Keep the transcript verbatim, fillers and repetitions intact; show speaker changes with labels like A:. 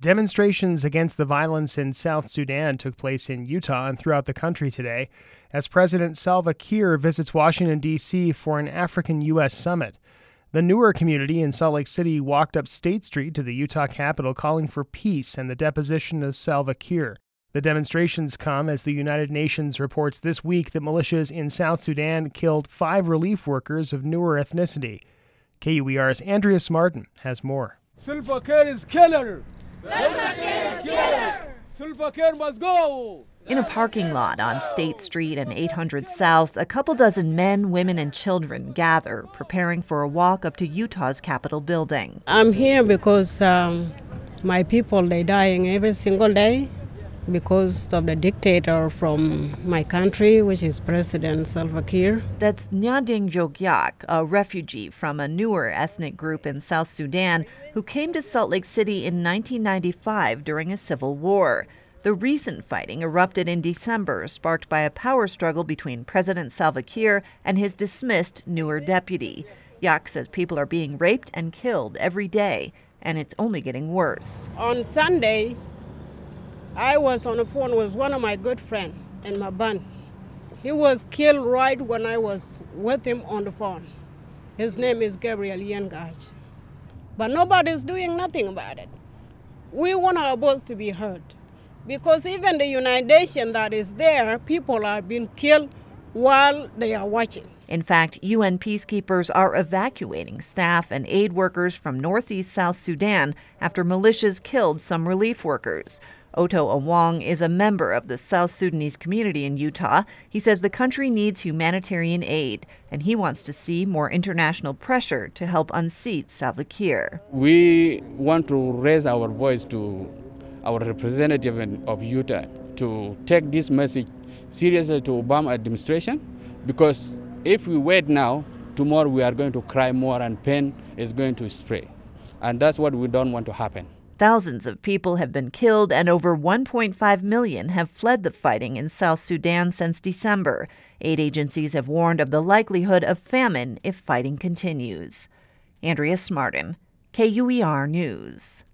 A: Demonstrations against the violence in South Sudan took place in Utah and throughout the country today as President Salva Kiir visits Washington, D C for an African-U S summit. The Nur community in Salt Lake City walked up State Street to the Utah Capitol calling for peace and the deposition of Salva Kiir. The demonstrations come as the United Nations reports this week that militias in South Sudan killed five relief workers of Nur ethnicity. K U E R's Andreas Martin has more.
B: Salva Kiir is killer! Salva Kiir is killer! Salva Kiir must go!
C: In a parking lot on State Street and eight hundred South, a couple dozen men, women, and children gather, preparing for a walk up to Utah's Capitol building.
D: I'm here because um, my people, they dying every single day because of the dictator from my country, which is President Salva Kiir.
C: That's Nyading Jogyak, a refugee from a newer ethnic group in South Sudan who came to Salt Lake City in nineteen ninety-five during a civil war. The recent fighting erupted in December, sparked by a power struggle between President Salva Kiir and his dismissed newer deputy. Yak says people are being raped and killed every day, and it's only getting worse.
D: On Sunday, I was on the phone with one of my good friends in Maban. He was killed right when I was with him on the phone. His name is Gabriel Yengaj. But nobody's doing nothing about it. We want our voice to be heard. Because even the United Nations that is there, people are being killed while they are watching.
C: In fact, U N peacekeepers are evacuating staff and aid workers from northeast South Sudan after militias killed some relief workers. Otto Awong is a member of the South Sudanese community in Utah. He says the country needs humanitarian aid, and he wants to see more international pressure to help unseat Salva Kiir.
E: We want to raise our voice to our representative of Utah to take this message seriously to Obama administration, because if we wait now, tomorrow we are going to cry more and pain is going to spread. And that's what we don't want to happen.
C: Thousands of people have been killed and over one point five million have fled the fighting in South Sudan since December. Aid agencies have warned of the likelihood of famine if fighting continues. Andreas Martin, K U E R News.